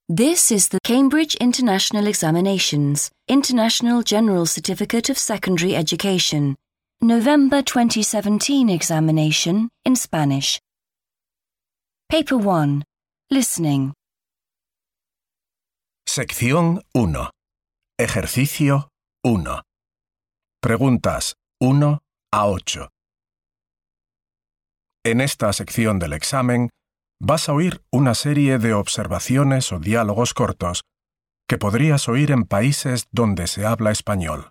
This is the Cambridge International Examinations, International General Certificate of Secondary Education, November 2017 examination in Spanish. Paper 1. Listening. Sección 1. Ejercicio 1. Preguntas 1 a 8. En esta sección del examen vas a oír una serie de observaciones o diálogos cortos que podrías oír en países donde se habla español.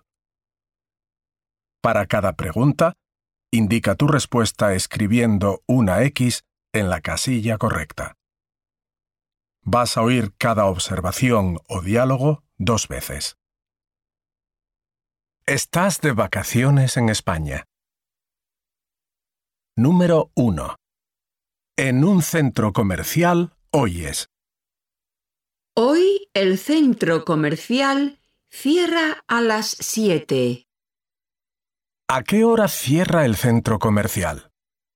Para cada pregunta, indica tu respuesta escribiendo una X en la casilla correcta. Vas a oír cada observación o diálogo 2 veces. Estás de vacaciones en España. Número 1. En un centro comercial oyes. Hoy el centro comercial cierra a las 7. ¿A qué hora cierra el centro comercial?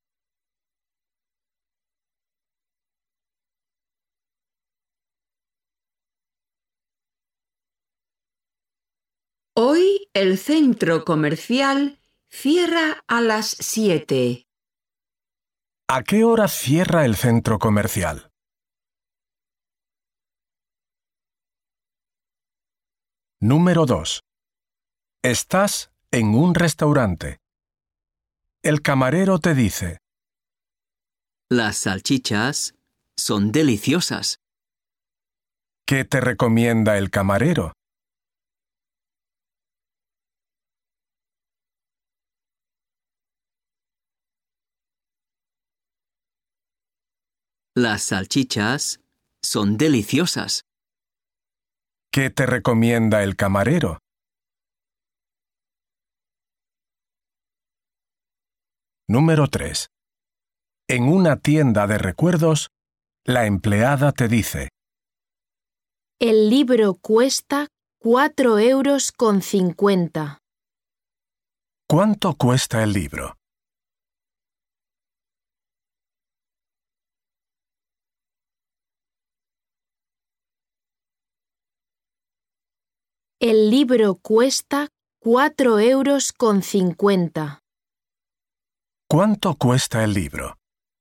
Hoy el centro comercial cierra a las 7. ¿A qué hora cierra el centro comercial? Número 2. Estás en un restaurante. El camarero te dice. Las salchichas son deliciosas. ¿Qué te recomienda el camarero? Las salchichas son deliciosas. ¿Qué te recomienda el camarero? Número 3. En una tienda de recuerdos, la empleada te dice. El libro cuesta 4,50 €. ¿Cuánto cuesta el libro? El libro cuesta 4,50 €. ¿Cuánto cuesta el libro?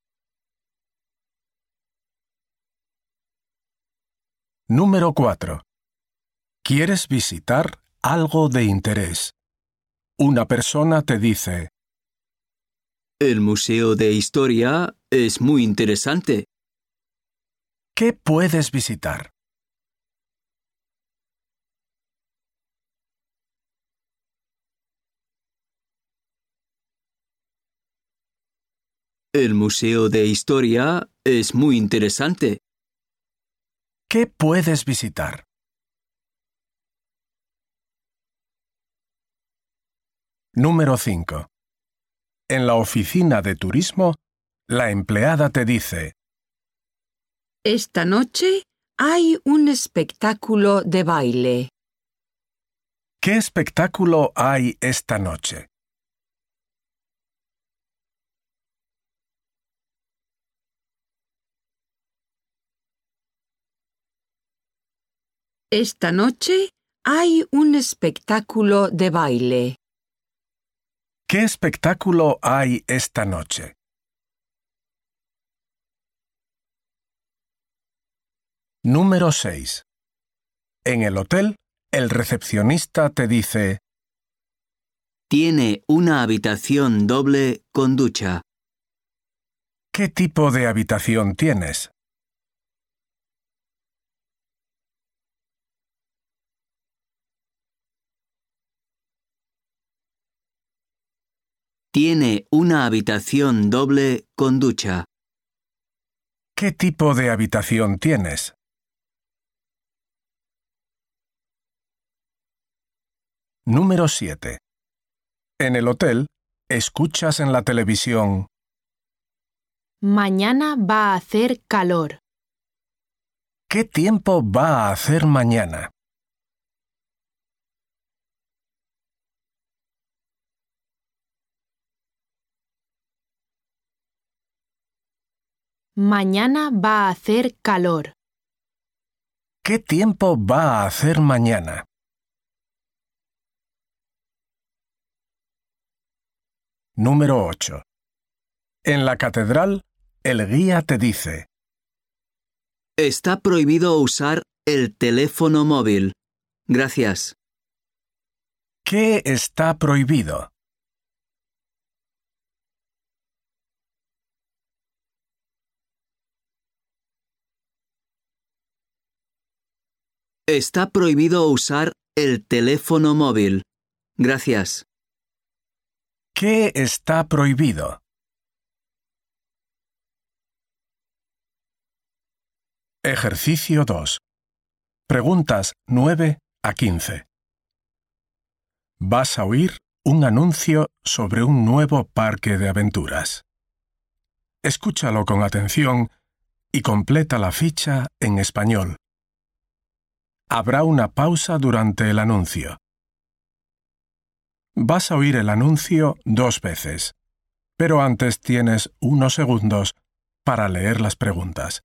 Número 4. ¿Quieres visitar algo de interés? Una persona te dice. El Museo de Historia es muy interesante. ¿Qué puedes visitar? El Museo de Historia es muy interesante. ¿Qué puedes visitar? Número 5. En la oficina de turismo, la empleada te dice. Esta noche hay un espectáculo de baile. ¿Qué espectáculo hay esta noche? Esta noche hay un espectáculo de baile. ¿Qué espectáculo hay esta noche? Número 6. En el hotel, el recepcionista te dice. Tiene una habitación doble con ducha. ¿Qué tipo de habitación tienes? Tiene una habitación doble con ducha. ¿Qué tipo de habitación tienes? Número 7. En el hotel, escuchas en la televisión. Mañana va a hacer calor. ¿Qué tiempo va a hacer mañana? Mañana va a hacer calor. ¿Qué tiempo va a hacer mañana? Número 8. En la catedral, el guía te dice: Está prohibido usar el teléfono móvil. Gracias. ¿Qué está prohibido? Está prohibido usar el teléfono móvil. Gracias. ¿Qué está prohibido? Ejercicio 2. Preguntas 9 a 15. Vas a oír un anuncio sobre un nuevo parque de aventuras. Escúchalo con atención y completa la ficha en español. Habrá una pausa durante el anuncio. Vas a oír el anuncio 2 veces, pero antes tienes unos segundos para leer las preguntas.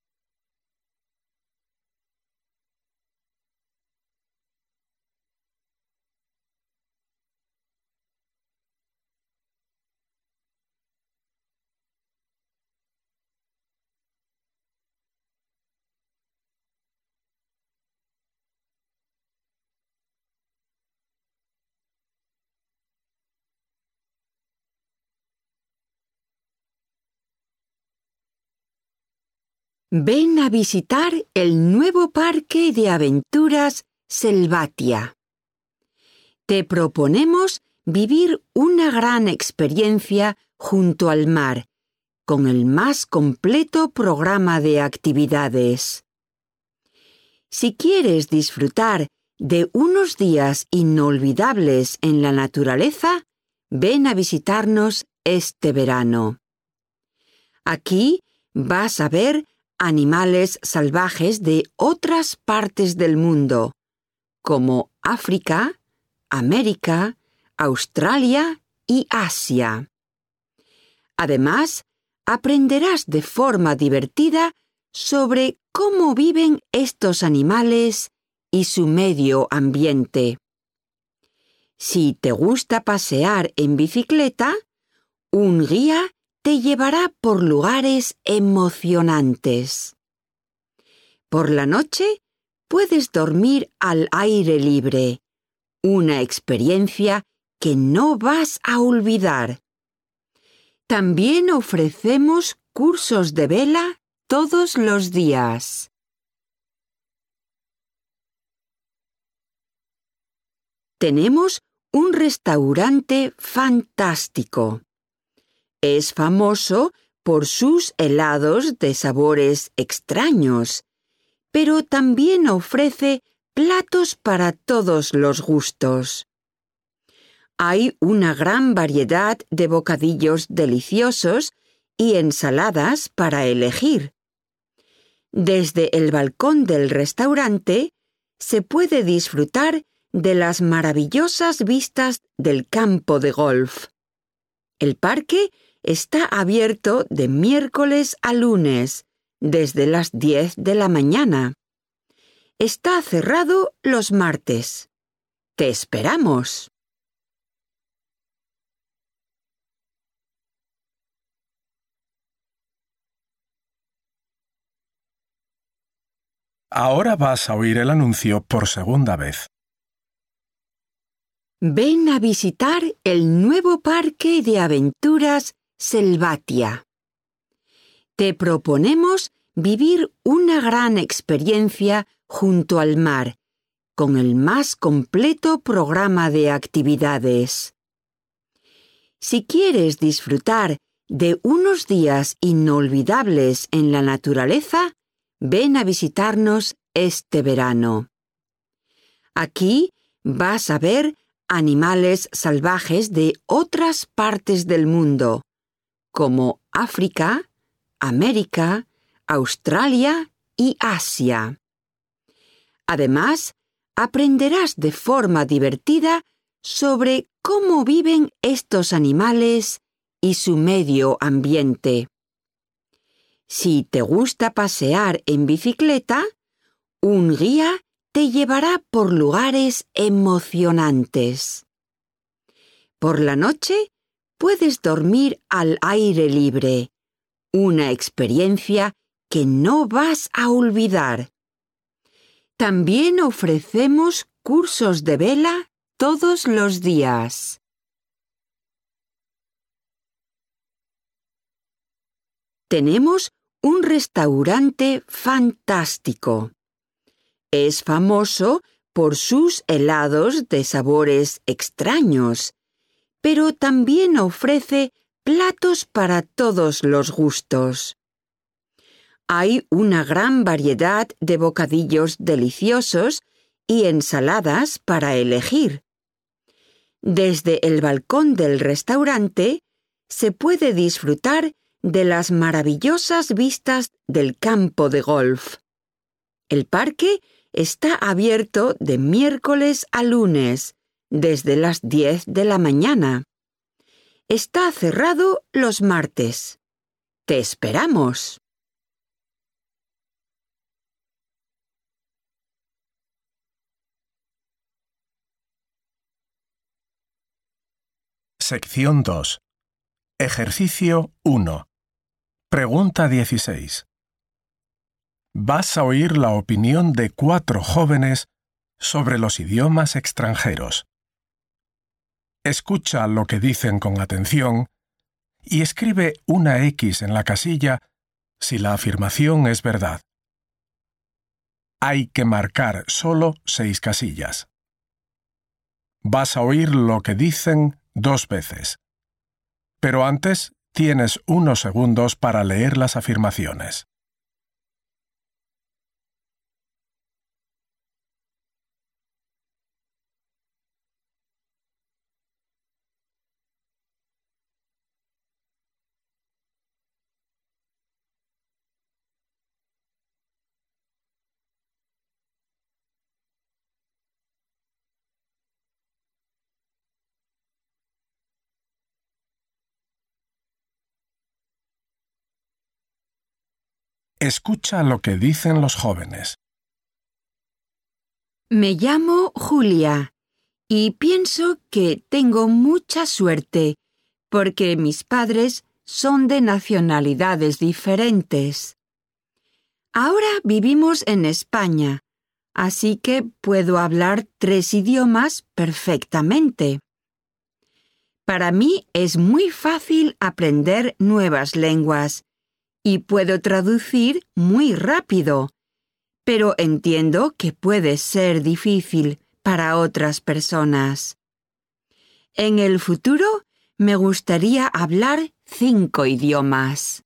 Ven a visitar el nuevo parque de aventuras Selvatia. Te proponemos vivir una gran experiencia junto al mar, con el más completo programa de actividades. Si quieres disfrutar de unos días inolvidables en la naturaleza, ven a visitarnos este verano. Aquí vas a ver animales salvajes de otras partes del mundo, como África, América, Australia y Asia. Además, aprenderás de forma divertida sobre cómo viven estos animales y su medio ambiente. Si te gusta pasear en bicicleta, un guía te llevará por lugares emocionantes. Por la noche, puedes dormir al aire libre, una experiencia que no vas a olvidar. También ofrecemos cursos de vela todos los días. Tenemos un restaurante fantástico. Es famoso por sus helados de sabores extraños, pero también ofrece platos para todos los gustos. Hay una gran variedad de bocadillos deliciosos y ensaladas para elegir. Desde el balcón del restaurante se puede disfrutar de las maravillosas vistas del campo de golf. El parque está abierto de miércoles a lunes, desde las 10 de la mañana. Está cerrado los martes. ¡Te esperamos! Ahora vas a oír el anuncio por segunda vez. Ven a visitar el nuevo parque de aventuras Selvatia. Te proponemos vivir una gran experiencia junto al mar, con el más completo programa de actividades. Si quieres disfrutar de unos días inolvidables en la naturaleza, ven a visitarnos este verano. Aquí vas a ver animales salvajes de otras partes del mundo, como África, América, Australia y Asia. Además, aprenderás de forma divertida sobre cómo viven estos animales y su medio ambiente. Si te gusta pasear en bicicleta, Un guía te llevará por lugares emocionantes. Por la noche puedes dormir al aire libre, una experiencia que no vas a olvidar. También ofrecemos cursos de vela todos los días. Tenemos un restaurante fantástico. Es famoso por sus helados de sabores extraños, pero también ofrece platos para todos los gustos. Hay una gran variedad de bocadillos deliciosos y ensaladas para elegir. Desde el balcón del restaurante se puede disfrutar de las maravillosas vistas del campo de golf. El parque está abierto de miércoles a lunes, desde las 10 de la mañana. Está cerrado los martes. ¡Te esperamos! Sección 2. Ejercicio 1. Pregunta 16. Vas a oír la opinión de 4 jóvenes sobre los idiomas extranjeros. Escucha lo que dicen con atención y escribe una X en la casilla si la afirmación es verdad. Hay que marcar solo 6 casillas. Vas a oír lo que dicen 2 veces. Pero antes tienes unos segundos para leer las afirmaciones. Escucha lo que dicen los jóvenes. Me llamo Julia y pienso que tengo mucha suerte porque mis padres son de nacionalidades diferentes. Ahora vivimos en España, así que puedo hablar 3 idiomas perfectamente. Para mí es muy fácil aprender nuevas lenguas y puedo traducir muy rápido, pero entiendo que puede ser difícil para otras personas. En el futuro me gustaría hablar 5 idiomas.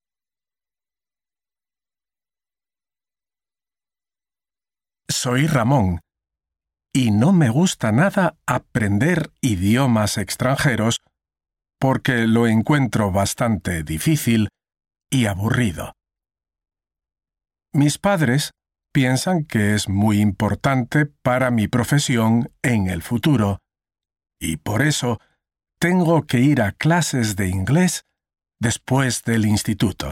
Soy Ramón y no me gusta nada aprender idiomas extranjeros porque lo encuentro bastante difícil y aburrido. Mis padres piensan que es muy importante para mi profesión en el futuro y por eso tengo que ir a clases de inglés después del instituto.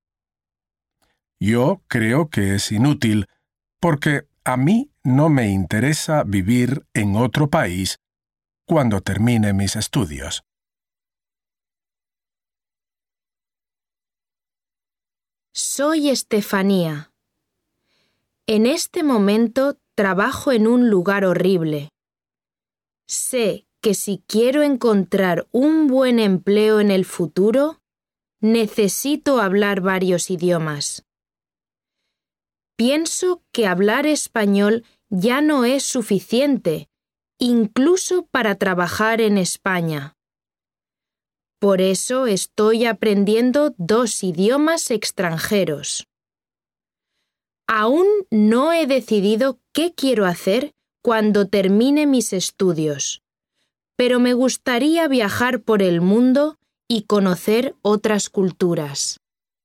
Yo creo que es inútil porque a mí no me interesa vivir en otro país cuando termine mis estudios. Soy Estefanía. En este momento trabajo en un lugar horrible. Sé que si quiero encontrar un buen empleo en el futuro, necesito hablar varios idiomas. Pienso que hablar español ya no es suficiente, incluso para trabajar en España. Por eso estoy aprendiendo 2 idiomas extranjeros. Aún no he decidido qué quiero hacer cuando termine mis estudios, pero me gustaría viajar por el mundo y conocer otras culturas.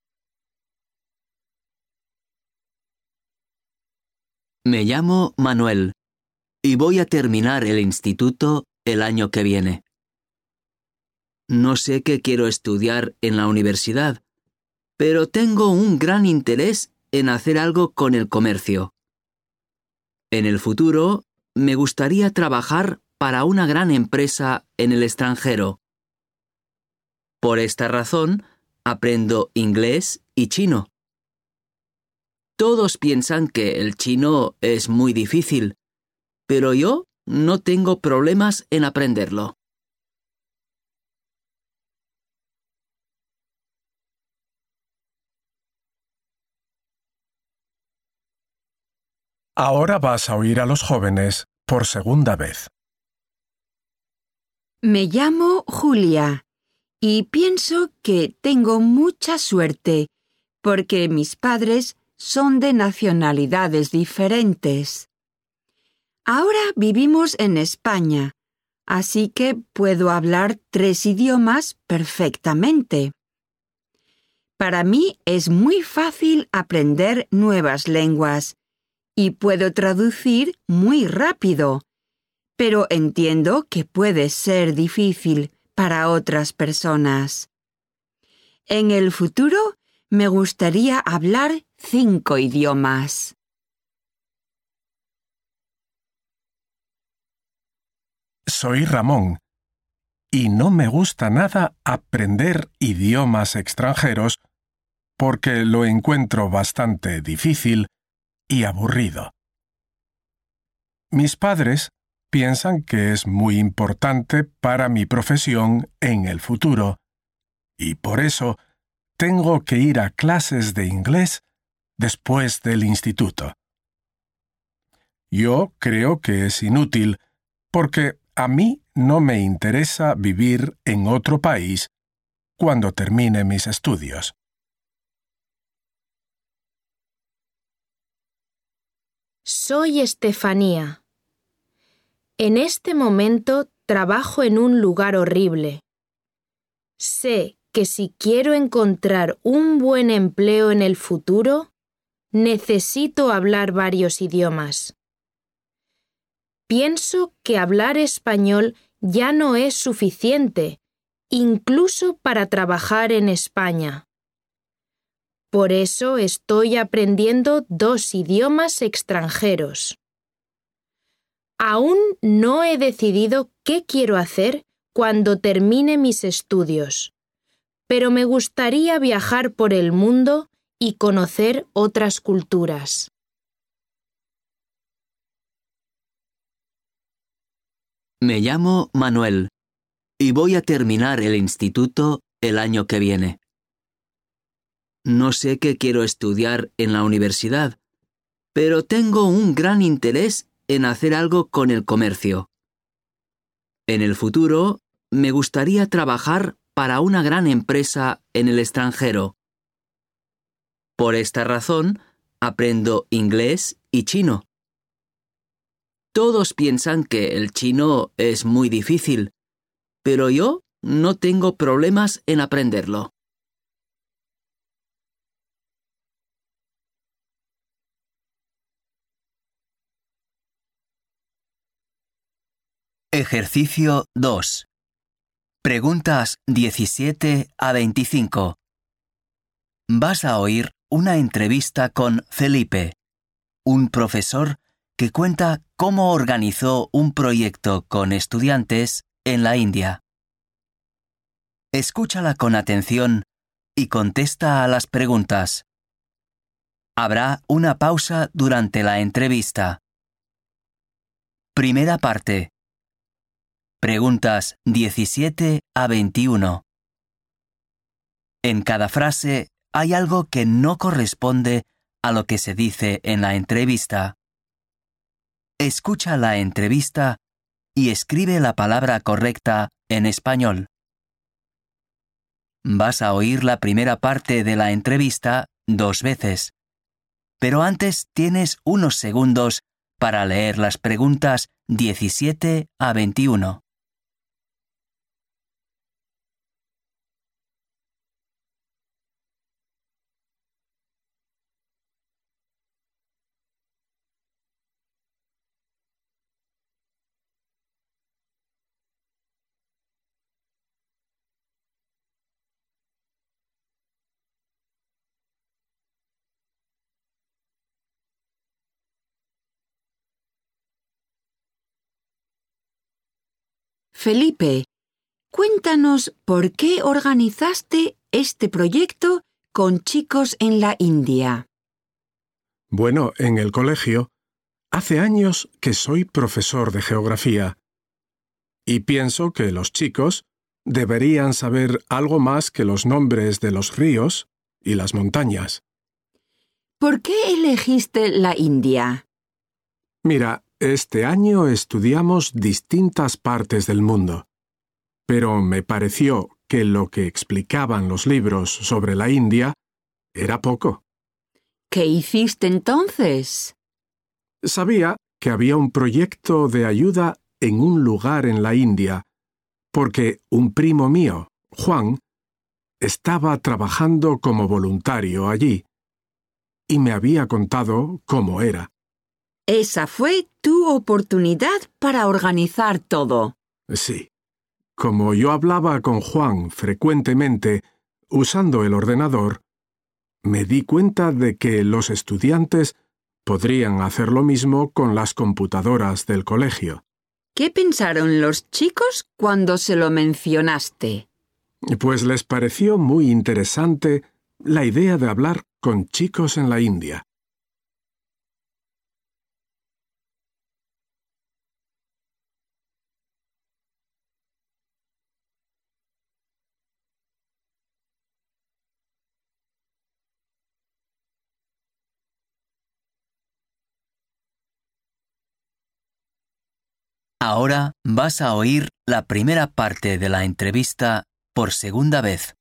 Me llamo Manuel y voy a terminar el instituto el año que viene. No sé qué quiero estudiar en la universidad, pero tengo un gran interés en hacer algo con el comercio. En el futuro, me gustaría trabajar para una gran empresa en el extranjero. Por esta razón, aprendo inglés y chino. Todos piensan que el chino es muy difícil, pero yo no tengo problemas en aprenderlo. Ahora vas a oír a los jóvenes por segunda vez. Me llamo Julia y pienso que tengo mucha suerte porque mis padres son de nacionalidades diferentes. Ahora vivimos en España, así que puedo hablar 3 idiomas perfectamente. Para mí es muy fácil aprender nuevas lenguas y puedo traducir muy rápido, pero entiendo que puede ser difícil para otras personas. En el futuro me gustaría hablar 5 idiomas. Soy Ramón y no me gusta nada aprender idiomas extranjeros porque lo encuentro bastante difícil y aburrido. Mis padres piensan que es muy importante para mi profesión en el futuro y por eso tengo que ir a clases de inglés después del instituto. Yo creo que es inútil porque a mí no me interesa vivir en otro país cuando termine mis estudios. Soy Estefanía. En este momento trabajo en un lugar horrible. Sé que si quiero encontrar un buen empleo en el futuro, necesito hablar varios idiomas. Pienso que hablar español ya no es suficiente, incluso para trabajar en España. Por eso estoy aprendiendo 2 idiomas extranjeros. Aún no he decidido qué quiero hacer cuando termine mis estudios, pero me gustaría viajar por el mundo y conocer otras culturas. Me llamo Manuel y voy a terminar el instituto el año que viene. No sé qué quiero estudiar en la universidad, pero tengo un gran interés en hacer algo con el comercio. En el futuro, me gustaría trabajar para una gran empresa en el extranjero. Por esta razón, aprendo inglés y chino. Todos piensan que el chino es muy difícil, pero yo no tengo problemas en aprenderlo. Ejercicio 2. Preguntas 17 a 25. Vas a oír una entrevista con Felipe, un profesor que cuenta cómo organizó un proyecto con estudiantes en la India. Escúchala con atención y contesta a las preguntas. Habrá una pausa durante la entrevista. Primera parte. Preguntas 17 a 21. En cada frase hay algo que no corresponde a lo que se dice en la entrevista. Escucha la entrevista y escribe la palabra correcta en español. Vas a oír la primera parte de la entrevista 2 veces, pero antes tienes unos segundos para leer las preguntas 17 a 21. Felipe, cuéntanos por qué organizaste este proyecto con chicos en la India. Bueno, en el colegio, hace años que soy profesor de geografía y pienso que los chicos deberían saber algo más que los nombres de los ríos y las montañas. ¿Por qué elegiste la India? Mira, este año estudiamos distintas partes del mundo, pero me pareció que lo que explicaban los libros sobre la India era poco. ¿Qué hiciste entonces? Sabía que había un proyecto de ayuda en un lugar en la India, porque un primo mío, Juan, estaba trabajando como voluntario allí y me había contado cómo era. Esa fue tu oportunidad para organizar todo. Sí. Como yo hablaba con Juan frecuentemente usando el ordenador, me di cuenta de que los estudiantes podrían hacer lo mismo con las computadoras del colegio. ¿Qué pensaron los chicos cuando se lo mencionaste? Pues les pareció muy interesante la idea de hablar con chicos en la India. Ahora vas a oír la primera parte de la entrevista por segunda vez.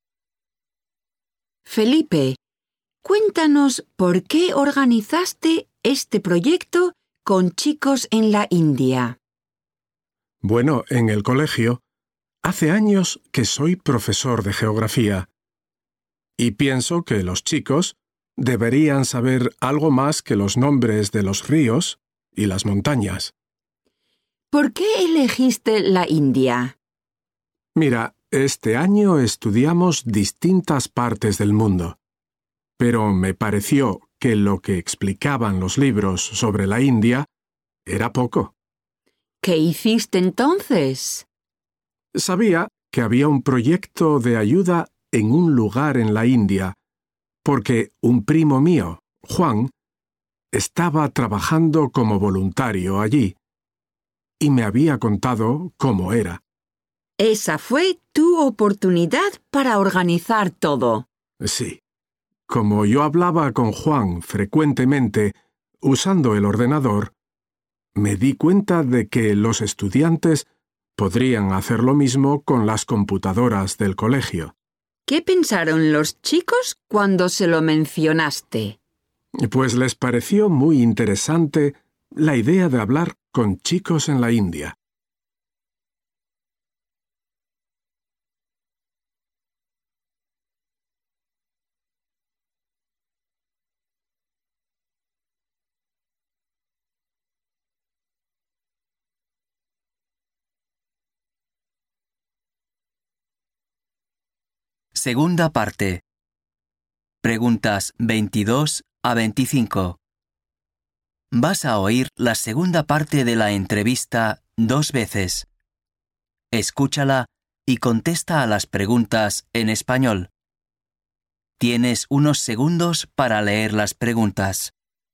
Felipe, cuéntanos por qué organizaste este proyecto con chicos en la India. Bueno, en el colegio, hace años que soy profesor de geografía y pienso que los chicos deberían saber algo más que los nombres de los ríos y las montañas. ¿Por qué elegiste la India? Mira, este año estudiamos distintas partes del mundo, pero me pareció que lo que explicaban los libros sobre la India era poco. ¿Qué hiciste entonces? Sabía que había un proyecto de ayuda en un lugar en la India, porque un primo mío, Juan, estaba trabajando como voluntario allí y me había contado cómo era. Esa fue tu oportunidad para organizar todo. Sí. Como yo hablaba con Juan frecuentemente usando el ordenador, me di cuenta de que los estudiantes podrían hacer lo mismo con las computadoras del colegio. ¿Qué pensaron los chicos cuando se lo mencionaste? Pues les pareció muy interesante la idea de hablar con chicos en la India. Segunda parte. Preguntas 22 a 25. Vas a oír la segunda parte de la entrevista 2 veces. Escúchala y contesta a las preguntas en español. Tienes unos segundos para leer las preguntas.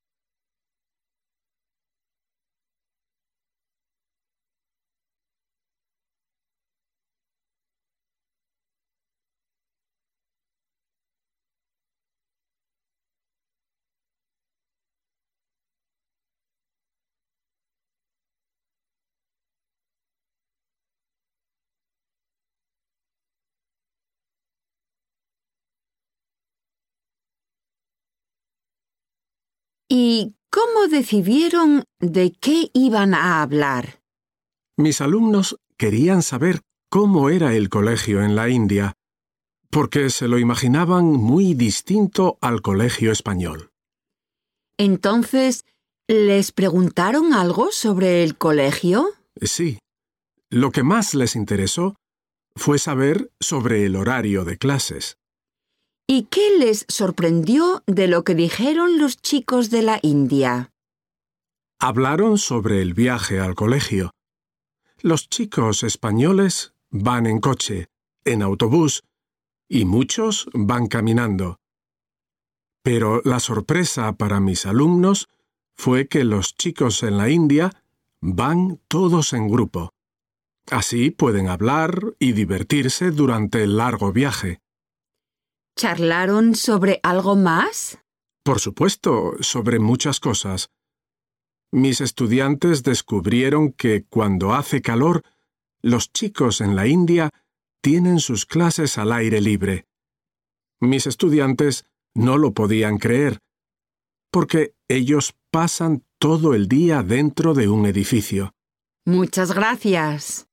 ¿Y cómo decidieron de qué iban a hablar? Mis alumnos querían saber cómo era el colegio en la India, porque se lo imaginaban muy distinto al colegio español. Entonces, ¿les preguntaron algo sobre el colegio? Sí. Lo que más les interesó fue saber sobre el horario de clases. ¿Y qué les sorprendió de lo que dijeron los chicos de la India? Hablaron sobre el viaje al colegio. Los chicos españoles van en coche, en autobús, y muchos van caminando. Pero la sorpresa para mis alumnos fue que los chicos en la India van todos en grupo. Así pueden hablar y divertirse durante el largo viaje. ¿Charlaron sobre algo más? Por supuesto, sobre muchas cosas. Mis estudiantes descubrieron que cuando hace calor, los chicos en la India tienen sus clases al aire libre. Mis estudiantes no lo podían creer, porque ellos pasan todo el día dentro de un edificio. Muchas gracias.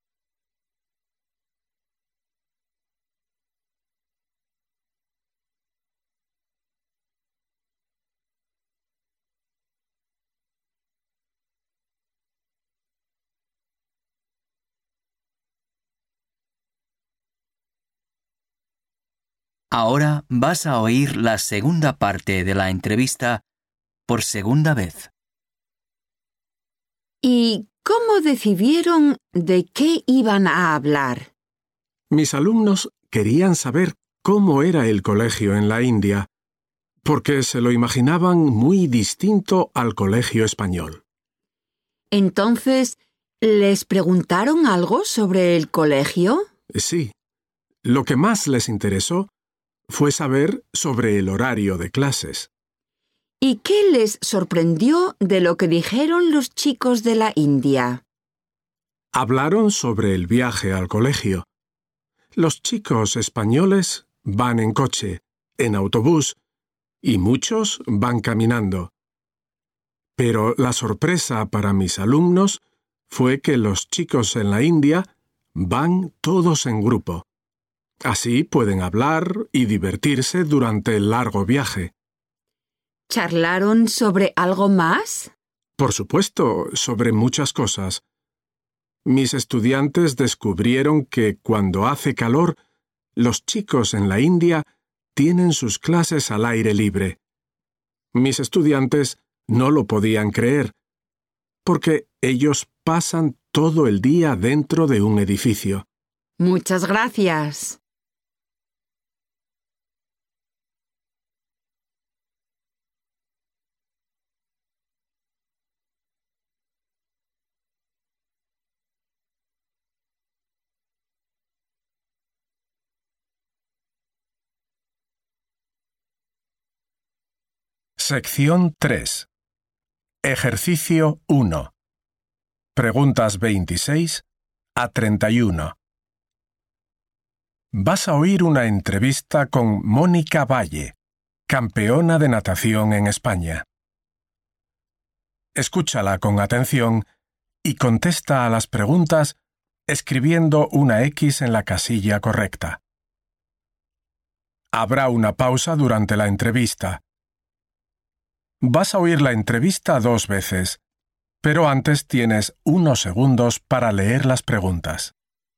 Ahora vas a oír la segunda parte de la entrevista por segunda vez. ¿Y cómo decidieron de qué iban a hablar? Mis alumnos querían saber cómo era el colegio en la India, porque se lo imaginaban muy distinto al colegio español. Entonces, ¿les preguntaron algo sobre el colegio? Sí, lo que más les interesó fue saber sobre el horario de clases. ¿Y qué les sorprendió de lo que dijeron los chicos de la India? Hablaron sobre el viaje al colegio. Los chicos españoles van en coche, en autobús, y muchos van caminando. Pero la sorpresa para mis alumnos fue que los chicos en la India van todos en grupo. Así pueden hablar y divertirse durante el largo viaje. ¿Charlaron sobre algo más? Por supuesto, sobre muchas cosas. Mis estudiantes descubrieron que cuando hace calor, los chicos en la India tienen sus clases al aire libre. Mis estudiantes no lo podían creer, porque ellos pasan todo el día dentro de un edificio. Muchas gracias. Sección 3. Ejercicio 1. Preguntas 26 a 31. Vas a oír una entrevista con Mónica Valle, campeona de natación en España. Escúchala con atención y contesta a las preguntas escribiendo una X en la casilla correcta. Habrá una pausa durante la entrevista. Vas a oír la entrevista 2 veces, pero antes tienes unos segundos para leer las preguntas.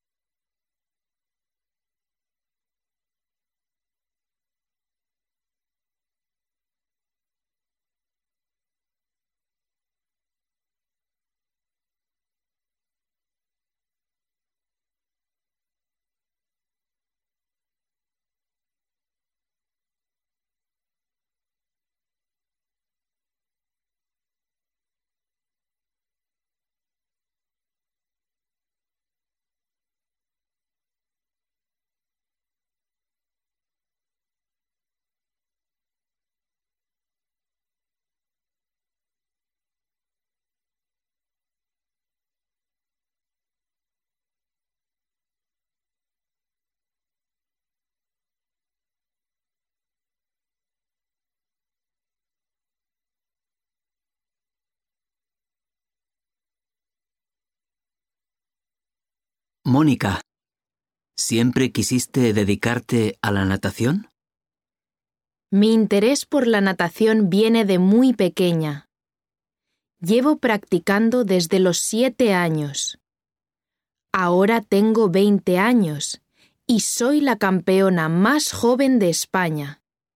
Mónica, ¿siempre quisiste dedicarte a la natación? Mi interés por la natación viene de muy pequeña. Llevo practicando desde los 7 años. Ahora tengo 20 años y soy la campeona más joven de España.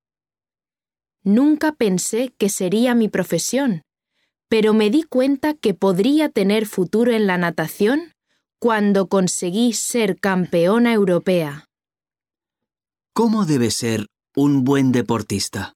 Nunca pensé que sería mi profesión, pero me di cuenta que podría tener futuro en la natación cuando conseguí ser campeona europea. ¿Cómo debe ser un buen deportista?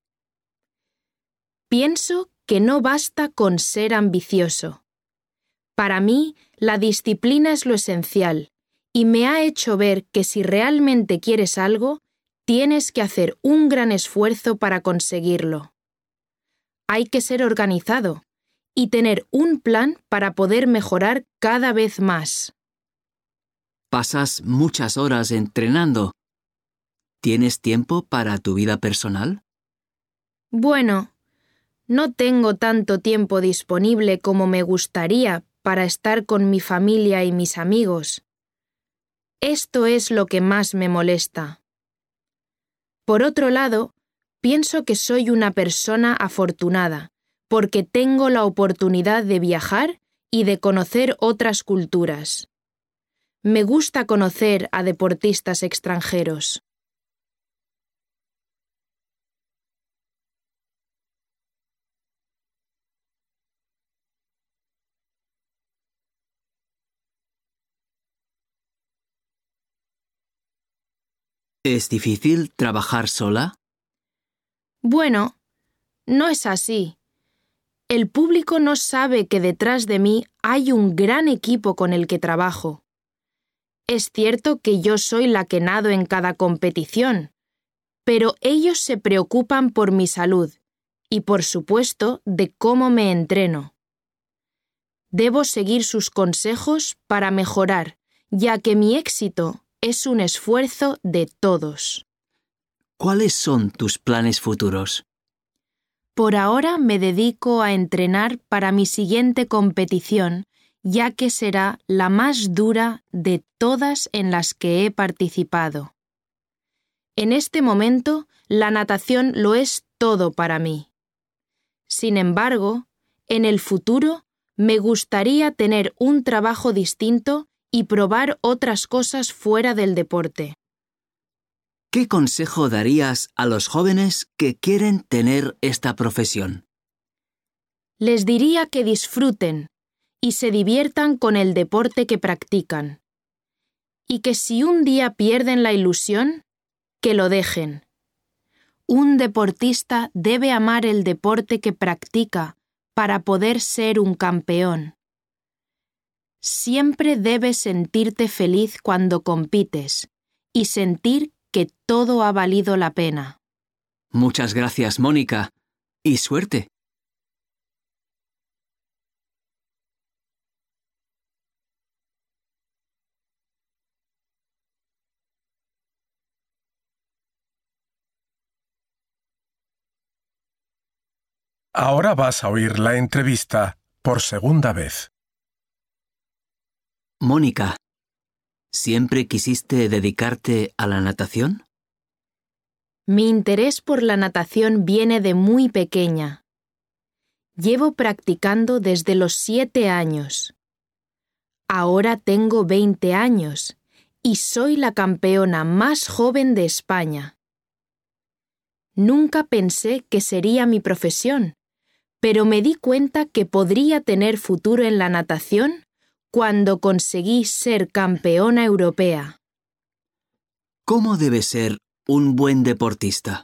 Pienso que no basta con ser ambicioso. Para mí, la disciplina es lo esencial, y me ha hecho ver que si realmente quieres algo, tienes que hacer un gran esfuerzo para conseguirlo. Hay que ser organizado y tener un plan para poder mejorar cada vez más. Pasas muchas horas entrenando. ¿Tienes tiempo para tu vida personal? Bueno, no tengo tanto tiempo disponible como me gustaría para estar con mi familia y mis amigos. Esto es lo que más me molesta. Por otro lado, pienso que soy una persona afortunada, porque tengo la oportunidad de viajar y de conocer otras culturas. Me gusta conocer a deportistas extranjeros. ¿Es difícil trabajar sola? Bueno, no es así. El público no sabe que detrás de mí hay un gran equipo con el que trabajo. Es cierto que yo soy la que nado en cada competición, pero ellos se preocupan por mi salud y, por supuesto, de cómo me entreno. Debo seguir sus consejos para mejorar, ya que mi éxito es un esfuerzo de todos. ¿Cuáles son tus planes futuros? Por ahora me dedico a entrenar para mi siguiente competición, ya que será la más dura de todas en las que he participado. En este momento, la natación lo es todo para mí. Sin embargo, en el futuro, me gustaría tener un trabajo distinto y probar otras cosas fuera del deporte. ¿Qué consejo darías a los jóvenes que quieren tener esta profesión? Les diría que disfruten y se diviertan con el deporte que practican. Y que si un día pierden la ilusión, que lo dejen. Un deportista debe amar el deporte que practica para poder ser un campeón. Siempre debes sentirte feliz cuando compites y sentir que todo ha valido la pena. Muchas gracias, Mónica, y suerte. Ahora vas a oír la entrevista por segunda vez. Mónica, ¿siempre quisiste dedicarte a la natación? Mi interés por la natación viene de muy pequeña. Llevo practicando desde los 7 años. Ahora tengo 20 años y soy la campeona más joven de España. Nunca pensé que sería mi profesión, pero me di cuenta que podría tener futuro en la natación cuando conseguí ser campeona europea. ¿Cómo debe ser un buen deportista?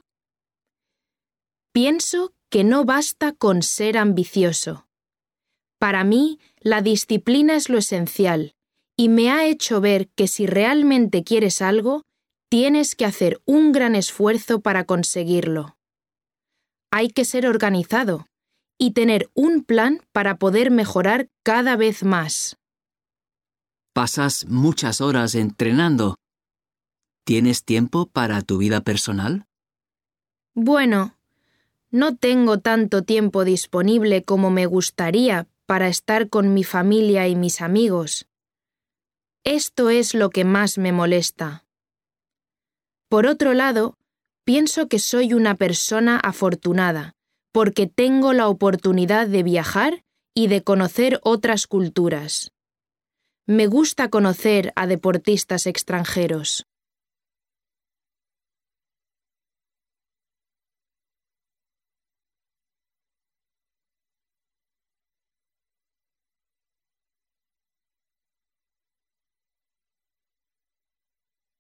Pienso que no basta con ser ambicioso. Para mí, la disciplina es lo esencial, y me ha hecho ver que si realmente quieres algo, tienes que hacer un gran esfuerzo para conseguirlo. Hay que ser organizado y tener un plan para poder mejorar cada vez más. Pasas muchas horas entrenando. ¿Tienes tiempo para tu vida personal? Bueno, no tengo tanto tiempo disponible como me gustaría para estar con mi familia y mis amigos. Esto es lo que más me molesta. Por otro lado, pienso que soy una persona afortunada, porque tengo la oportunidad de viajar y de conocer otras culturas. Me gusta conocer a deportistas extranjeros.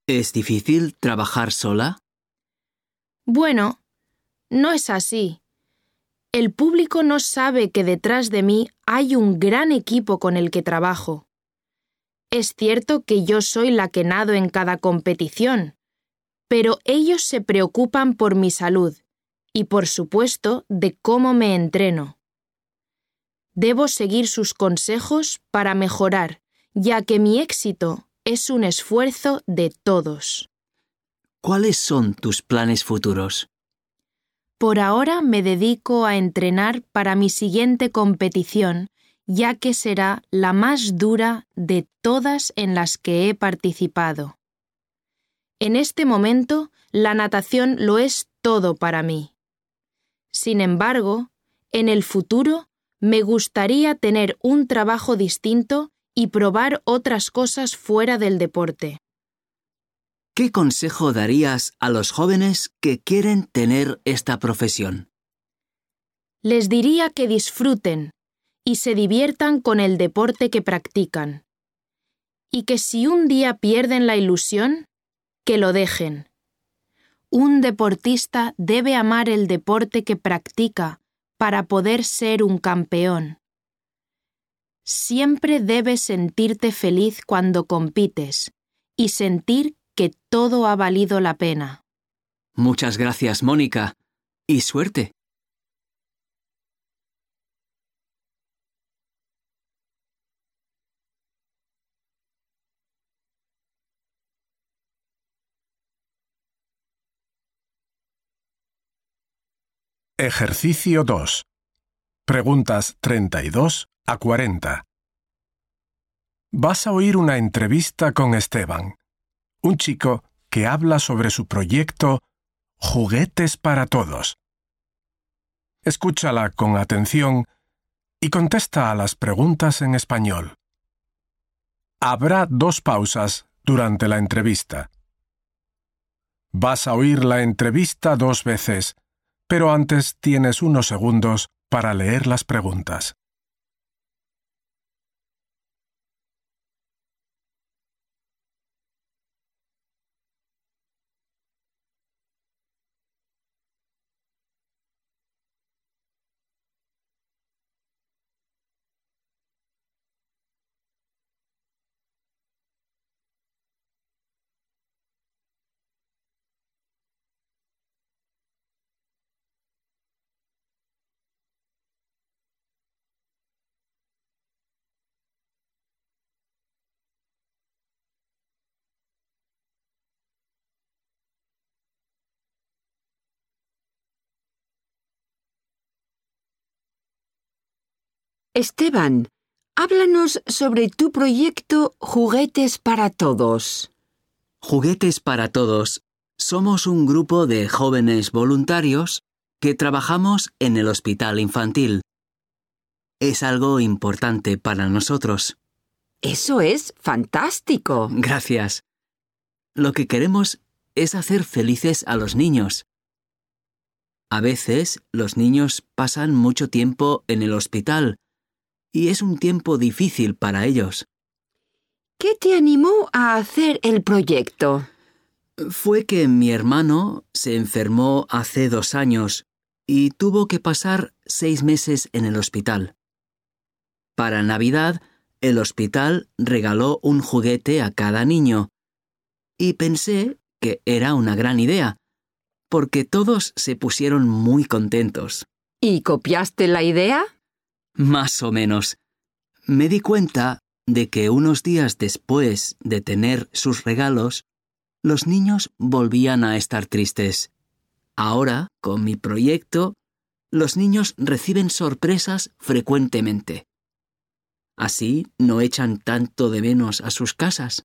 ¿Es difícil trabajar sola? Bueno, no es así. El público no sabe que detrás de mí hay un gran equipo con el que trabajo. Es cierto que yo soy la que nado en cada competición, pero ellos se preocupan por mi salud y, por supuesto, de cómo me entreno. Debo seguir sus consejos para mejorar, ya que mi éxito es un esfuerzo de todos. ¿Cuáles son tus planes futuros? Por ahora me dedico a entrenar para mi siguiente competición, ya que será la más dura de todas en las que he participado. En este momento, la natación lo es todo para mí. Sin embargo, en el futuro, me gustaría tener un trabajo distinto y probar otras cosas fuera del deporte. ¿Qué consejo darías a los jóvenes que quieren tener esta profesión? Les diría que disfruten y se diviertan con el deporte que practican. Y que si un día pierden la ilusión, que lo dejen. Un deportista debe amar el deporte que practica para poder ser un campeón. Siempre debes sentirte feliz cuando compites y sentir que todo ha valido la pena. Muchas gracias, Mónica, y suerte. Ejercicio 2. Preguntas 32 a 40. Vas a oír una entrevista con Esteban, un chico que habla sobre su proyecto Juguetes para Todos. Escúchala con atención y contesta a las preguntas en español. Habrá 2 pausas durante la entrevista. Vas a oír la entrevista 2 veces, pero antes tienes unos segundos para leer las preguntas. Esteban, háblanos sobre tu proyecto Juguetes para Todos. Juguetes para Todos. Somos un grupo de jóvenes voluntarios que trabajamos en el hospital infantil. Es algo importante para nosotros. Eso es fantástico. Gracias. Lo que queremos es hacer felices a los niños. A veces los niños pasan mucho tiempo en el hospital y es un tiempo difícil para ellos. ¿Qué te animó a hacer el proyecto? Fue que mi hermano se enfermó hace 2 años y tuvo que pasar 6 meses en el hospital. Para Navidad, el hospital regaló un juguete a cada niño y pensé que era una gran idea, porque todos se pusieron muy contentos. ¿Y copiaste la idea? Más o menos. Me di cuenta de que unos días después de tener sus regalos, los niños volvían a estar tristes. Ahora, con mi proyecto, los niños reciben sorpresas frecuentemente. Así no echan tanto de menos a sus casas.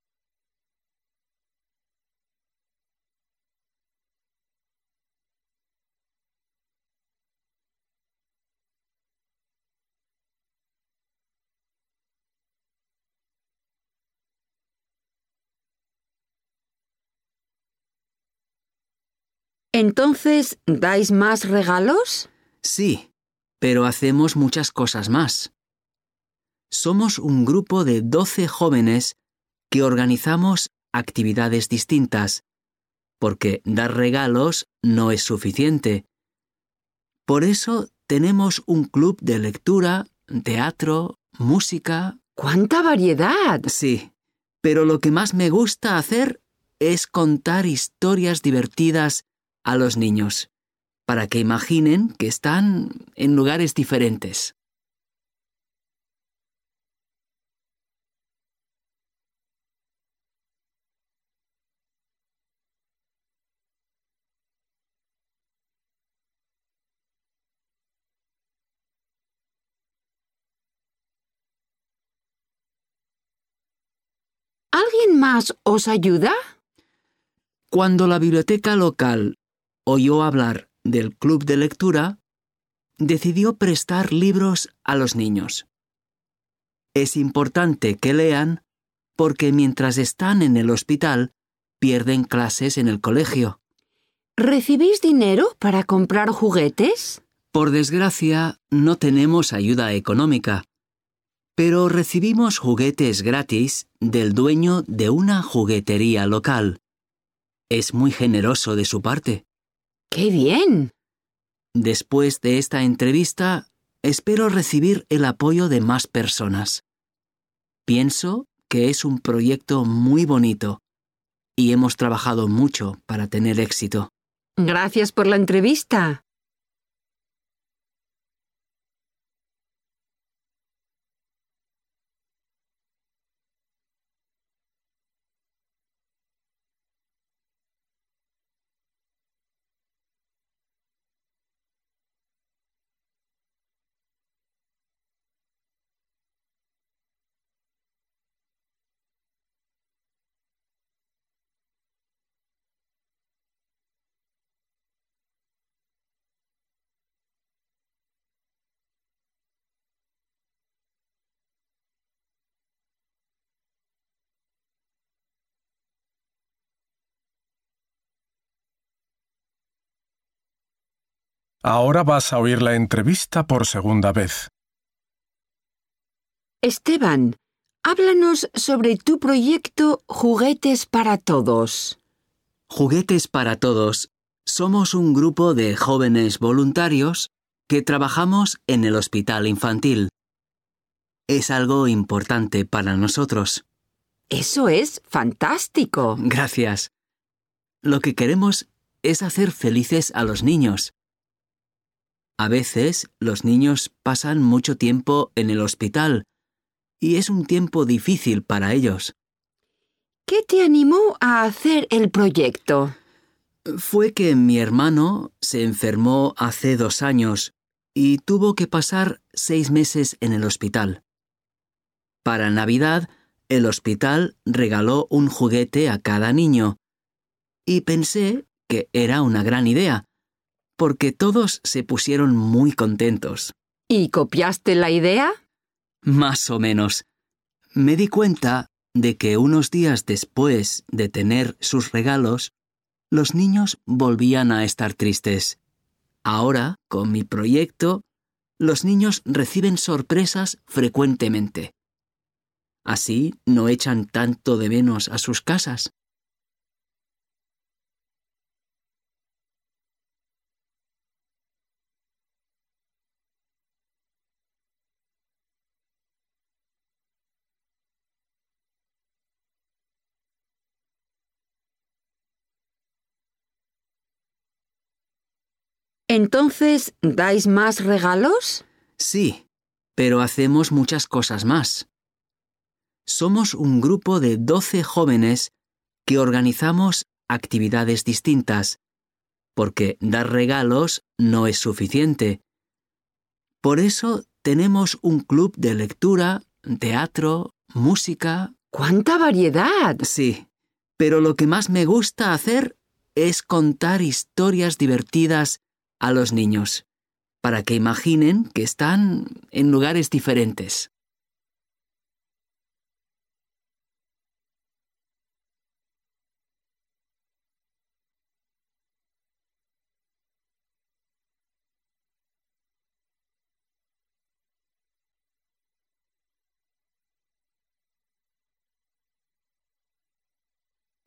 Entonces, ¿dais más regalos? Sí, pero hacemos muchas cosas más. Somos un grupo de 12 jóvenes que organizamos actividades distintas, porque dar regalos no es suficiente. Por eso tenemos un club de lectura, teatro, música. ¡Cuánta variedad! Sí, pero lo que más me gusta hacer es contar historias divertidas a los niños, para que imaginen que están en lugares diferentes. ¿Alguien más os ayuda? Cuando la biblioteca local oyó hablar del club de lectura, decidió prestar libros a los niños. Es importante que lean porque mientras están en el hospital, pierden clases en el colegio. ¿Recibís dinero para comprar juguetes? Por desgracia, no tenemos ayuda económica, pero recibimos juguetes gratis del dueño de una juguetería local. Es muy generoso de su parte. ¡Qué bien! Después de esta entrevista, espero recibir el apoyo de más personas. Pienso que es un proyecto muy bonito y hemos trabajado mucho para tener éxito. Gracias por la entrevista. Ahora vas a oír la entrevista por segunda vez. Esteban, háblanos sobre tu proyecto Juguetes para Todos. Juguetes para Todos. Somos un grupo de jóvenes voluntarios que trabajamos en el hospital infantil. Es algo importante para nosotros. Eso es fantástico. Gracias. Lo que queremos es hacer felices a los niños. A veces los niños pasan mucho tiempo en el hospital y es un tiempo difícil para ellos. ¿Qué te animó a hacer el proyecto? Fue que mi hermano se enfermó hace 2 años y tuvo que pasar 6 meses en el hospital. Para Navidad, el hospital regaló un juguete a cada niño y pensé que era una gran idea, porque todos se pusieron muy contentos. ¿Y copiaste la idea? Más o menos. Me di cuenta de que unos días después de tener sus regalos, los niños volvían a estar tristes. Ahora, con mi proyecto, los niños reciben sorpresas frecuentemente. Así no echan tanto de menos a sus casas. Entonces, ¿dais más regalos? Sí, pero hacemos muchas cosas más. Somos un grupo de 12 jóvenes que organizamos actividades distintas, porque dar regalos no es suficiente. Por eso tenemos un club de lectura, teatro, música. ¡Cuánta variedad! Sí, pero lo que más me gusta hacer es contar historias divertidas a los niños, para que imaginen que están en lugares diferentes.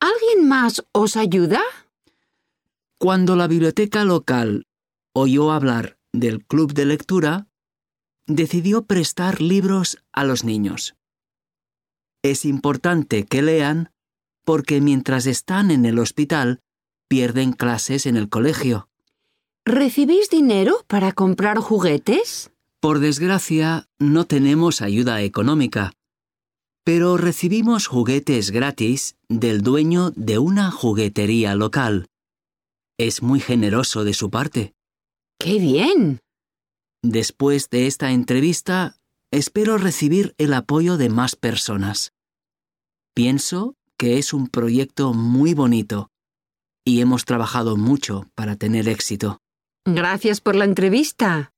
¿Alguien más os ayuda? Cuando la biblioteca local oyó hablar del club de lectura, decidió prestar libros a los niños. Es importante que lean porque mientras están en el hospital, pierden clases en el colegio. ¿Recibís dinero para comprar juguetes? Por desgracia, no tenemos ayuda económica, pero recibimos juguetes gratis del dueño de una juguetería local. Es muy generoso de su parte. ¡Qué bien! Después de esta entrevista, espero recibir el apoyo de más personas. Pienso que es un proyecto muy bonito y hemos trabajado mucho para tener éxito. Gracias por la entrevista.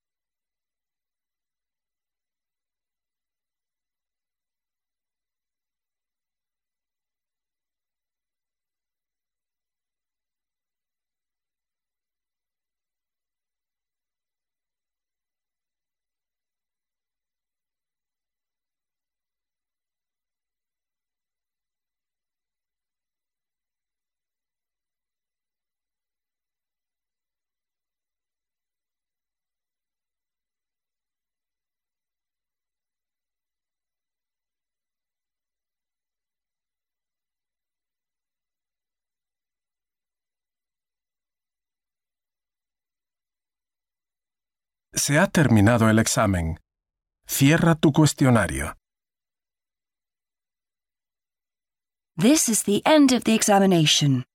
Se ha terminado el examen. Cierra tu cuestionario. This is the end of the examination.